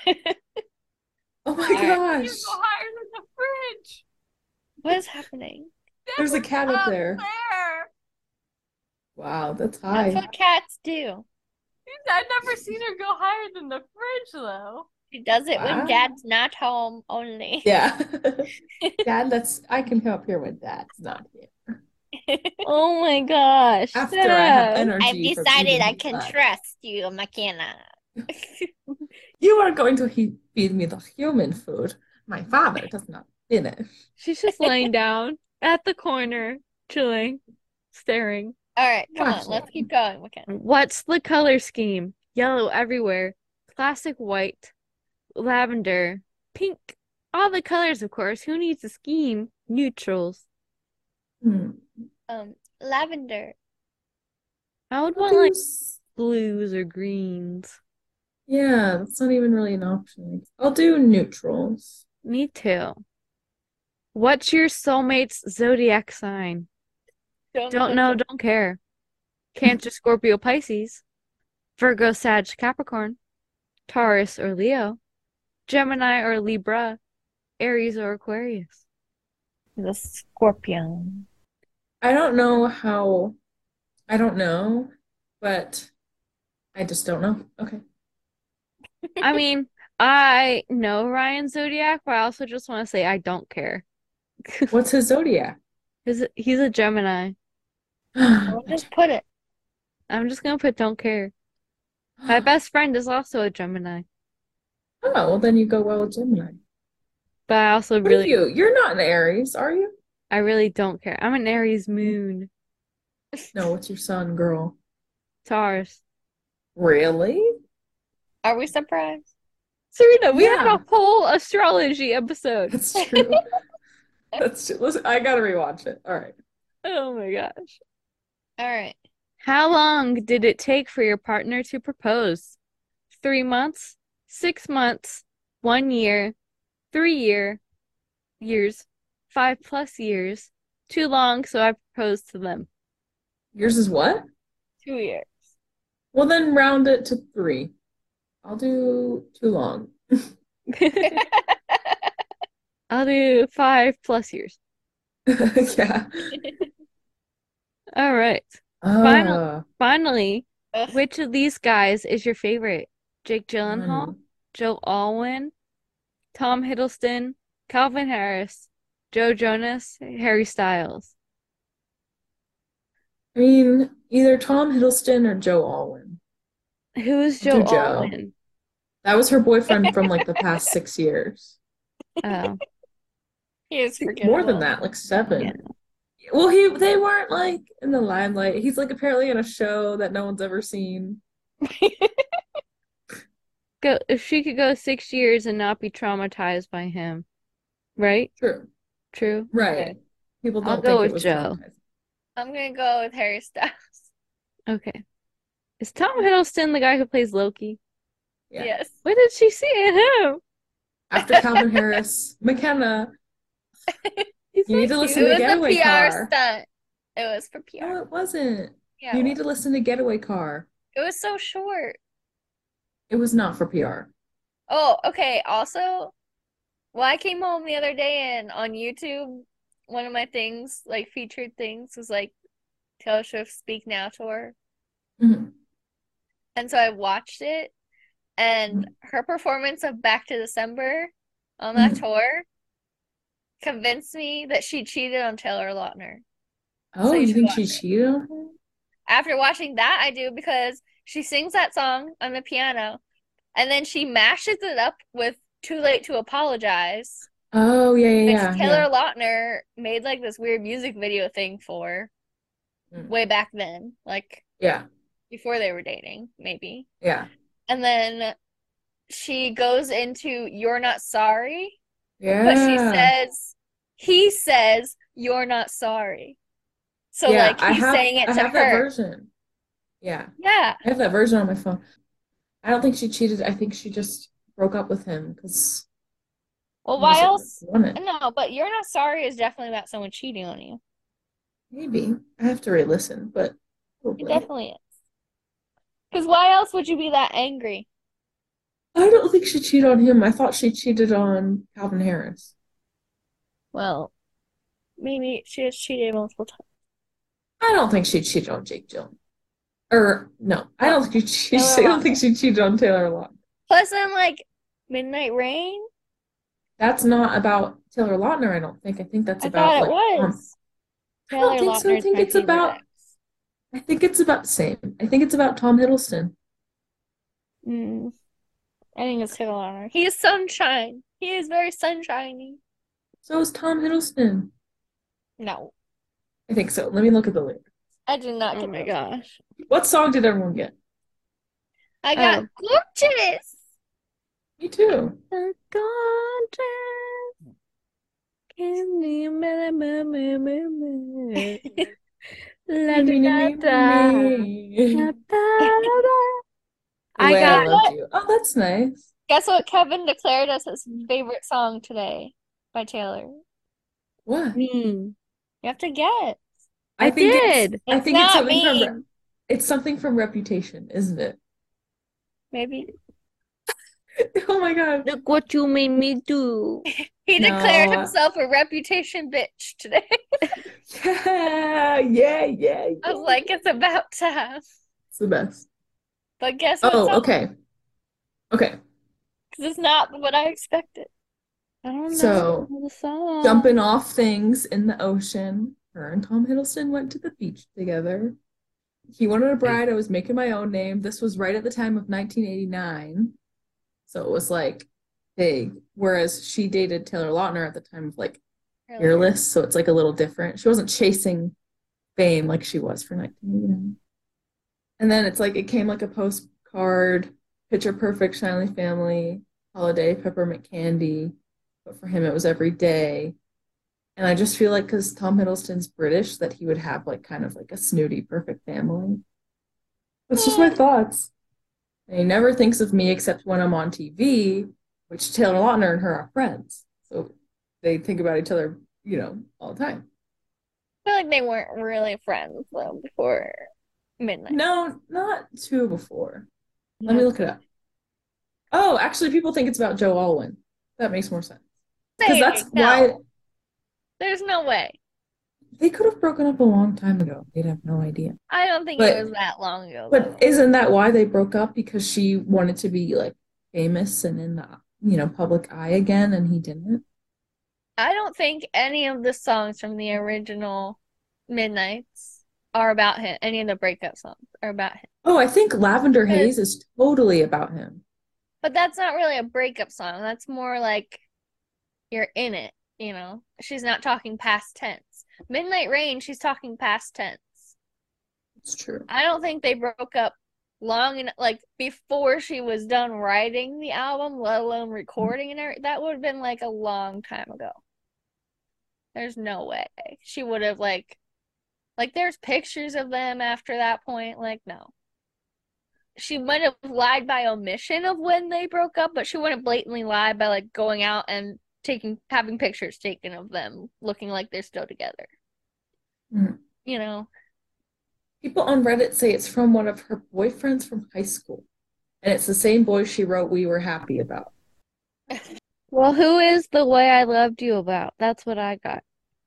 Oh my All right. gosh. higher than the fridge. What is happening? There's a cat up there. There. Wow, that's That's high. what cats do. I've never seen her go higher than the fridge, though. She does it when Wow. Dad's not home only. Yeah. Dad, I can come up here when Dad's not here. Oh my gosh. After I have Steph. energy I've from decided eating I his can blood. trust you, McKenna. You are going to feed me the human food. My father does not finish. She's just laying down at the corner, chilling, staring. All right, come on, Watch let's it. keep going, McKenna. What's the color scheme? Yellow everywhere, classic white, lavender, pink. All the colors, of course. Who needs a scheme? Neutrals. Lavender. I would I'll want do like s- blues or greens. Yeah, that's not even really an option. I'll do neutrals. Me too. What's your soulmate's zodiac sign? Don't know, don't care. Cancer, Scorpio, Pisces, Virgo, Sag, Capricorn, Taurus or Leo, Gemini or Libra, Aries or Aquarius. The scorpion. I don't know how. I don't know, but I just don't know. Okay. I mean, I know Ryan's zodiac, but I also just want to say I don't care. What's his zodiac? He's a Gemini. I'll just put it. I'm just gonna put don't care. My best friend is also a Gemini, Oh, well, then you go well with Gemini. but I also What are really, you? You're not an Aries, are you? I really don't care. I'm an Aries moon, No, it's your sun, girl. Taurus. Really? Are we surprised? Serena, we had Yeah. a whole astrology episode. That's true. That's true. Listen, I gotta rewatch it. All right. Oh my gosh. All right. How long did it take for your partner to propose? 3 months, 6 months, 1 year, 3 years, 5+ years. Too long, so I proposed to them. Yours is what? 2 years. Well, then round it to 3. I'll do too long. I'll do 5+ years. Yeah. All right. Ah, Finally, Ugh. which of these guys is your favorite? Jake Gyllenhaal, mm. Joe Alwyn, Tom Hiddleston, Calvin Harris, Joe Jonas, Harry Styles. I mean, either Tom Hiddleston or Joe Alwyn. Who is I'll Joe do Joe. Alwyn? That was her boyfriend from like the past 6 years. Oh, He is More than forgettable. that, like 7. Yeah. Well, they weren't like in the limelight. He's like apparently in a show that no one's ever seen. If she could go 6 years and not be traumatized by him, right? True. True. Right. Okay. People I'll don't go think it with was Joe. traumatizing. I'm gonna go with Harry Styles. Okay. Is Tom Hiddleston the guy who plays Loki? Yeah. Yes. What did she see in him? After Calvin Harris, McKenna, He's you need to so listen It to was a Getaway PR Car. stunt. It was for No, PR. it wasn't. Yeah, You it need to listen to Getaway Car. was so short. It was not for PR. Oh, okay. Also, well, I came home the other day and on YouTube, one of my things, like featured things, was like Taylor Swift's Speak Now tour. Mhm. And so I watched it, and Mhm. her performance of Back to December on that Mhm. tour convinced me that she cheated on Taylor Lautner. So Oh, you you should think she watch it. cheated on her? After watching that, I do because she sings that song on the piano and then she mashes it up with Too Late to Apologize, Oh, yeah, yeah, which yeah, yeah. Taylor Lautner made like this weird music video thing for Mm. way back then, like Yeah, before they were dating, maybe. yeah, And then she goes into You're Not Sorry, but yeah, he says, You're not sorry. So yeah. like he's saying it I to have that her. version. Yeah, Yeah. I have that version on my phone. I don't think she cheated. I think she just broke up with him because Well, it why wasn't what else? she wanted. No, but You're Not Sorry is definitely about someone cheating on you. Maybe I have to re-listen, but It probably. definitely is. Because why else would you be that angry? I don't think she cheated on him. I thought she cheated on Calvin Harris. Well, maybe she has cheated multiple times. I don't think she cheated on Jake Gyllenhaal. Or no, I No, don't think she. Taylor I don't think Lautner. she cheated on Taylor Lautner. Plus, then like Midnight Rain. That's not about Taylor Lautner. I don't think. I think that's I about thought it like was. I don't Taylor think so. I Lautner is think my it's favorite about. ex. I think it's about the same. I think it's about Tom Hiddleston. Mm, I think it's Taylor Lautner. He is sunshine. He is very sunshiny. So is Tom Hiddleston. No, I think so. Let me look at the lyrics. I did not Oh get my those. gosh. What song did everyone get? I got Oh. gorgeous. Me too. The gorgeous. Give me a minute, minute, minute. La Me, da me, me, da me, da. me. Da, da, da. The I way I Guess got loved what? you. Oh, that's nice. Guess what Kevin declared as his favorite song today by Taylor. What? me. You have to guess. I did. I It's think it's not something mean. it's something from Reputation, isn't it? Maybe. Oh my God. Look what you made me do. He declared No. himself a reputation bitch today. Yeah, yeah, yeah, I was yeah. like, it's about time. It's the best. But guess what Oh, song? okay. Okay. Because it's not what I expected. I don't know So, the song. jumping off things in the ocean, her and Tom Hiddleston went to the beach together. He wanted a bride. I was making my own name. This was right at the time of 1989. So it was like big. Whereas she dated Taylor Lautner at the time of like Earlier. Fearless. So it's like a little different. She wasn't chasing fame like she was for 1989. And then it's like it came like a postcard, picture perfect, Shiny Family, holiday, peppermint candy. But for him, it was every day. And I just feel like because Tom Hiddleston's British, that he would have like kind of like a snooty, perfect family. That's just my Eh, thoughts. And he never thinks of me except when I'm on TV, which Taylor Lautner and her are friends. So they think about each other, all the time. I feel like they weren't really friends though before midnight. No, not too before. Let me No. look it up. Oh, actually, people think it's about Joe Alwyn. That makes more sense. Because that's Say why no. There's no way. they could have broken up a long time ago. They'd have no idea. I don't think it But was that long ago but though. isn't that why they broke up? Because she wanted to be like famous and in the public eye again, and he didn't. I don't think any of the songs from the original Midnights are about him. Any of the breakup songs are about him. Oh, I think Lavender Haze Because, is totally about him. but that's not really a breakup song. That's more like you're in it, you know? She's not talking past tense. Midnight Rain, she's talking past tense. It's true. I don't think they broke up long enough, like before she was done writing the album, let alone recording and everything. That would have been like a long time ago. There's no way she would have like there's pictures of them after that point. Like no, she might have lied by omission of when they broke up, but she wouldn't blatantly lie by like going out and having pictures taken of them looking like they're still together. Mhm. You know, People on Reddit say it's from one of her boyfriends from high school. And it's the same boy she wrote We Were Happy about. Well, who is The Way I Loved You about? That's what I got.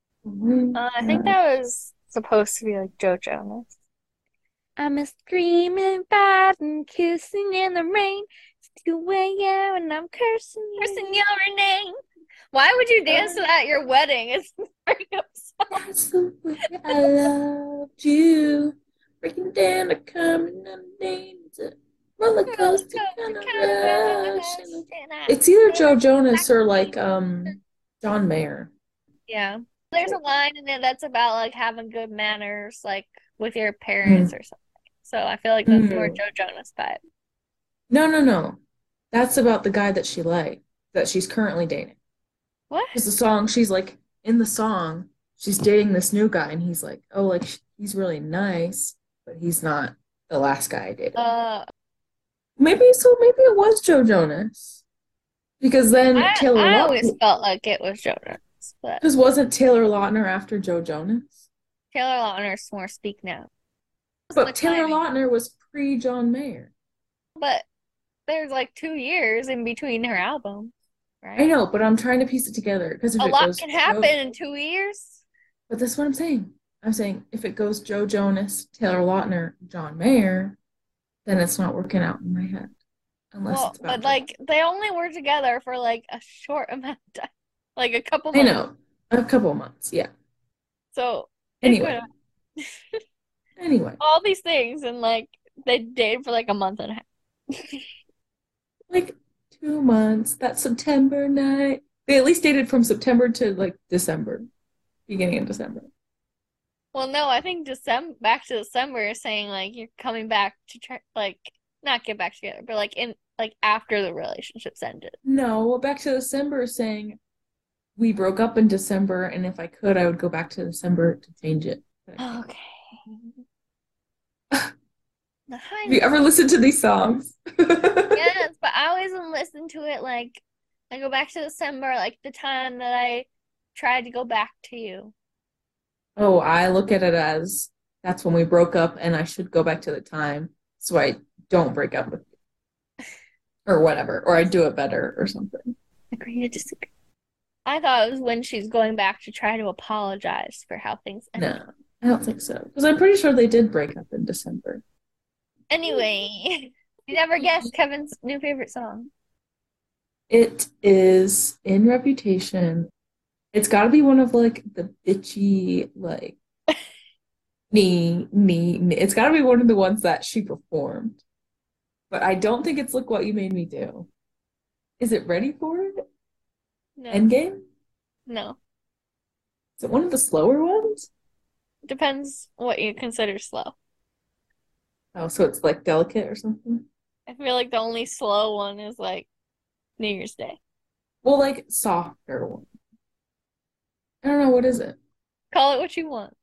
I think that was supposed to be like Joe Jonas. I'm a screaming fight and kissing in the rain. It's 2 a.m. and I'm cursing you. Cursing your name. Why would you dance to that at your wedding? It's a breakup song. That's the way I loved you. Breaking down the coming underneath it. Roller coaster kind of rush. It's either Joe Jonas or like John Mayer. Yeah. There's a line in it that's about like having good manners, like with your parents or something. So I feel like that's more Joe Jonas vibe. No. That's about the guy that she liked, that she's currently dating. What? Because the song, she's like, in the song, she's dating this new guy, and he's like, oh, like, he's really nice, but he's not the last guy I dated. Maybe it was Joe Jonas. Because then Taylor I Lautner, always felt like it was Joe Jonas, but because wasn't Taylor Lautner after Joe Jonas? Taylor Lautner's more Speak Now. But Taylor Lautner was pre-John Mayer. But there's like 2 years in between her albums, right? I know, but I'm trying to piece it together because if A it lot goes can happen in 2 years. But that's what I'm saying. I'm saying if it goes Joe Jonas, Taylor Lautner, John Mayer, then it's not working out in my head. Unless Well, it's about but like they only were together for like a short amount of time, like a couple I months. know. A couple months, yeah. So Anyway. Anyway. all these things, and like they dated for like a month and a half. Like 2 months. That September night. They at least dated from September to like December. Beginning of December. Well, no, I think back to December is saying like you're coming back to try, like not get back together, but like in like after the relationships ended. No, back to December is saying we broke up in December, and if I could, I would go back to December to change it. Okay. Have you ever listened to these songs? Yes, but I always listen to it like I go back to December, like the time that I tried to go back to you. Oh, I look at it as that's when we broke up, and I should go back to the time so I don't break up with you. Or whatever. Or I do it better or something. Agree to disagree. I thought it was when she's going back to try to apologize for how things ended. No, I don't think so. Because I'm pretty sure they did break up in December. Anyway, you never guessed Kevin's new favorite song. It is in Reputation. It's got to be one of like the bitchy, like, knee. It's got to be one of the ones that she performed. But I don't think it's Look What You Made Me Do. Is it Ready for It? No. Endgame? No. Is it one of the slower ones? Depends what you consider slow. Oh, so it's like Delicate or something? I feel like the only slow one is like New Year's Day. Well, like softer one. I don't know, what is it? Call it what you want.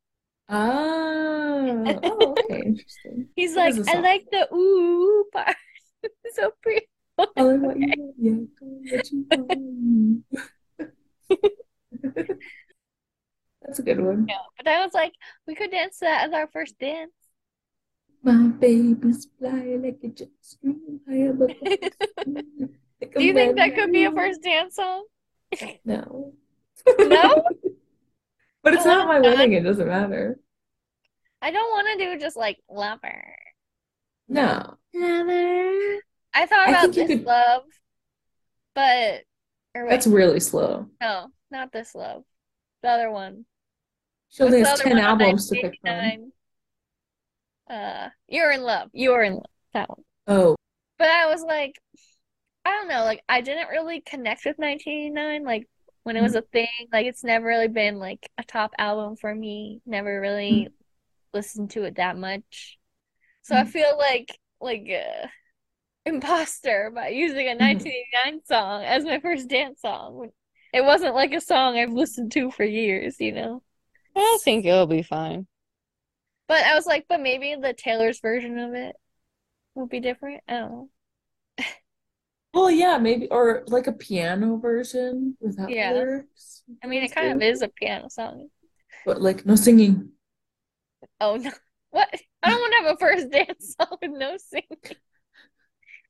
Oh, okay, interesting. He's What like, is the I song? like the ooh part. So pretty. Call it what you want, yeah, call it what you want. That's a good one. Yeah, but I was like, we could dance to that as our first dance. My baby's fly like a jet stream high above. Do you think that could be a first dance song? No. No? But it's I not my want wedding, it doesn't matter. I don't want to do just like lover. No. Lover. I thought I about think you This could. Love, but or wait, That's really slow. no, not This Love. The other one. She only What's the has other 10 one on albums to pick from. 1989? You're in Love. You're in Love. That one. Oh, But I was like, I don't know, like I didn't really connect with 1989, like when it was a thing. Like it's never really been like a top album for me. Never really listened to it that much. So I feel like imposter by using a 1989 song as my first dance song. It wasn't like a song I've listened to for years, you know. I think it'll be fine. But I was like, but maybe the Taylor's version of it will be different. I don't know. well, yeah, maybe, or like a piano version without Yeah. lyrics. I mean, it kind of is a piano song. But like no singing. Oh no. What? I don't want to have a first dance song with no singing.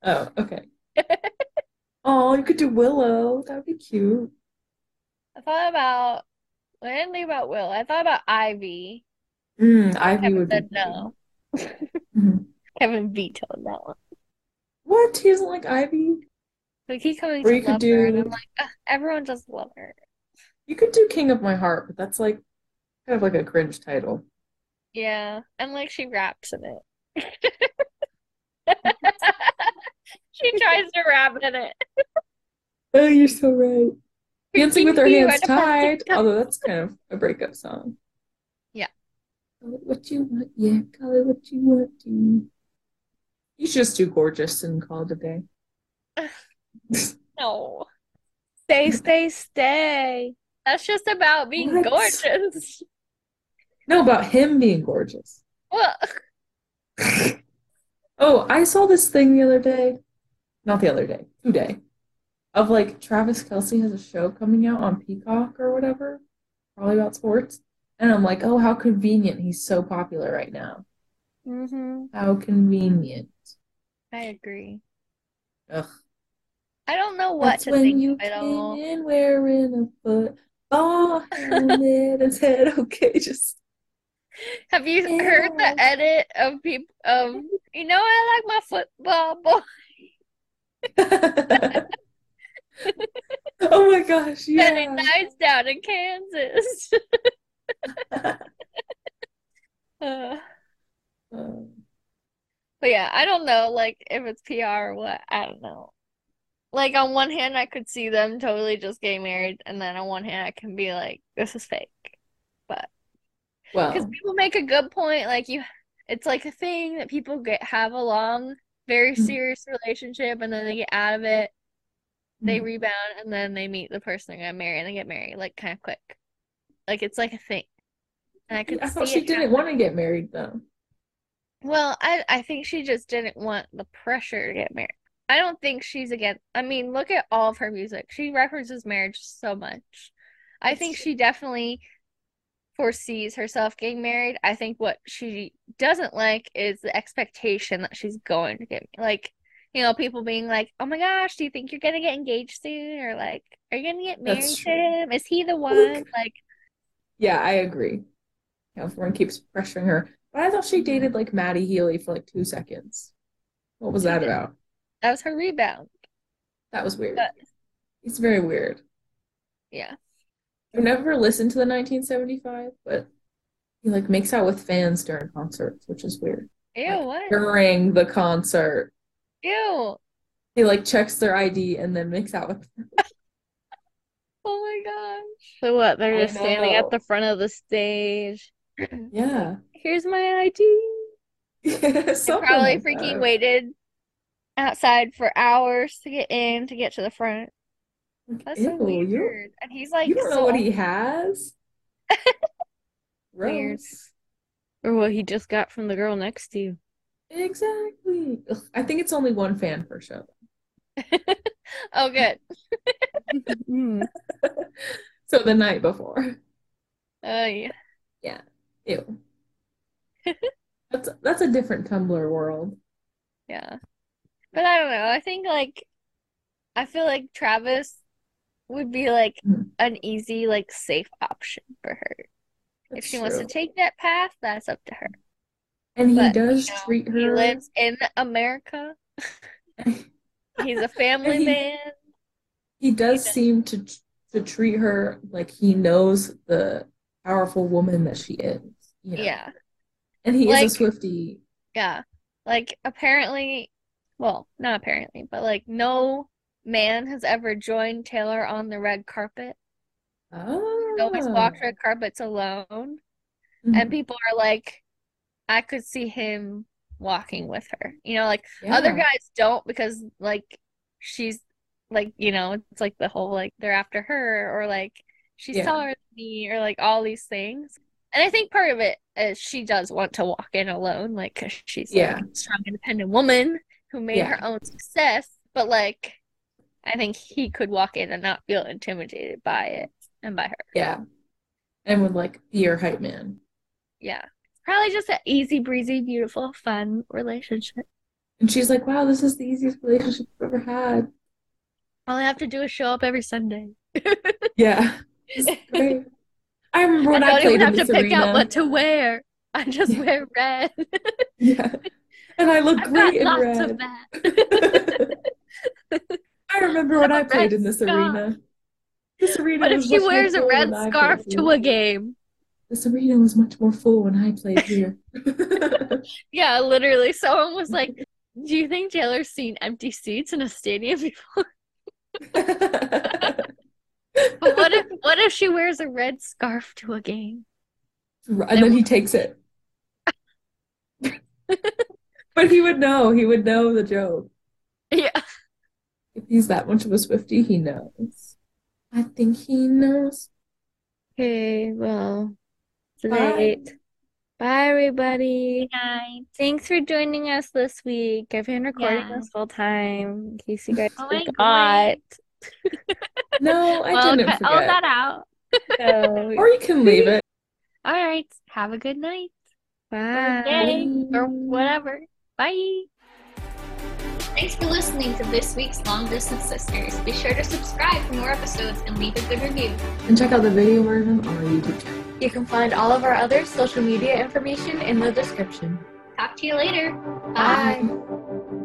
Oh, okay. Oh, you could do Willow. That would be cute. I thought about, I didn't think about Will. I thought about Ivy. Ivy Kevin would be said good. no. Mhm. Kevin vetoed that one. What? He doesn't like Ivy? Like he coming Or to you could love her, and I'm do like, "Ugh, everyone just love her." you could do King of My Heart, but that's like kind of like a cringe title. Yeah, and like she raps in it. She tries to rap in it. Oh, you're so right. Dancing with Our You Hands are the perfect Tied, type. although that's kind of a breakup song. Yeah. Call it what you want, yeah, call it what you want to. You should just do Gorgeous and call it a day. No. Stay, stay, stay. That's just about being What? gorgeous. No, about him being gorgeous. Well, Oh, I saw this thing the other day. Not the other day, today. Of like Travis Kelce has a show coming out on Peacock or whatever, probably about sports. And I'm like, oh, how convenient. He's so popular right now. How convenient. I agree. Ugh. I don't know what That's to when think you of it came all. in wearing a football helmet and said, okay, just Have you get heard the off. edit of people of I like my football boy Oh my gosh, spending yeah. nights down in Kansas? Uh, Um, but yeah, I don't know, like if it's PR or what. I don't know. Like on one hand, I could see them totally just getting married, and then on one hand, I can be like, this is fake. But because well, people make a good point, like it's like a thing that people have a long, very serious relationship, and then they get out of it, they rebound, and then they meet the person they're gonna marry, and they get married like kind of quick. Like it's like a thing, and I could I thought see she it didn't want to happening. get married though. Well, I think she just didn't want the pressure to get married. I don't think she's against. I mean, look at all of her music. She references marriage so much. I That's think true. she definitely foresees herself getting married. I think what she doesn't like is the expectation that she's going to get like, people being like, "Oh my gosh, do you think you're gonna get engaged soon?" Or like, "Are you gonna get That's married to true. him? Is he the one?" Look, Like, yeah, I agree. Everyone keeps pressuring her. But I thought she dated Mhm. like Maddie Healy for like 2 seconds. What was She that did. about? That was her rebound. That was weird. But It's very weird. yeah. I've never listened to the 1975, but he like makes out with fans during concerts, which is weird. Ew, Like what? during the concert, Ew. he like checks their ID and then makes out with them. Oh my gosh. So what? They're I just standing at know. the front of the stage. Like, Yeah. here's my ID. Yeah, And something probably like freaking that. waited outside for hours to get in to get to the front. Like, That's so ew, weird. And he's you like don't know so what he has? weird. Gross. Or what he just got from the girl next to you. Exactly. Ugh, I think it's only one fan per show. Oh, good. Mm. So the night before. Oh, yeah. Yeah. Ew. That's a different Tumblr world. Yeah. But I don't know. I feel like Travis would be like Mhm. an easy, like safe option for her. If That's she wants to true. take that path, that's up to her. And he But, does treat he her lives in America. and He's a family he man. he He does does. seem to treat her like he knows the powerful woman that she is, you know. Yeah. And he is a Like, Swiftie. yeah. Like apparently, well, not apparently, but like no man has ever joined Taylor on the red carpet. He's always Ah. walked red carpets alone. And Mhm. people are like, I could see him walking with her. Like other Yeah. guys don't because like she's like, it's like the whole like they're after her or like she's Yeah. taller than me or like all these things. And I think part of it is she does want to walk in alone, like 'cause she's like Yeah. a strong, independent woman who made Yeah. her own success. But like I think he could walk in and not feel intimidated by it and by her. Yeah. And would like be your hype man. Yeah. It's probably just an easy breezy, beautiful, fun relationship. And she's like, wow, this is the easiest relationship I've ever had. All I have to do is show up every Sunday. Yeah. It's great. I remember I when I don't even played in have to this pick out arena. what to wear. I just Yeah. wear red. Yeah. And I look I've got great in lots of red. that. I remember when A I red played in this scarf. arena. This arena What if was she much more wears a full when red I scarf played to here. a game? This arena was much more full when I played here. Yeah, literally. Someone was like, "Do you think Taylor's seen empty seats in a stadium before?" But what if she wears a red scarf to a game? And then he takes it. But he would know. He would know the joke. Yeah. If he's that much of a Swiftie, he knows. I think he knows. Okay, well, it's Bye. late. Bye, everybody. Good night. Thanks for joining us this week. I've been recording Yeah. this whole time in case you guys Oh my forgot. No, I Well, didn't cut all forget. that out. So, Or you can leave it. All right. Have a good night or bye. day or Bye. whatever. Bye. Thanks for listening to this week's Long Distance Sisters. Be sure to subscribe for more episodes and leave a good review. And check out the video version on our YouTube channel. You can find all of our other social media information in the description. Talk to you later. Bye. Bye.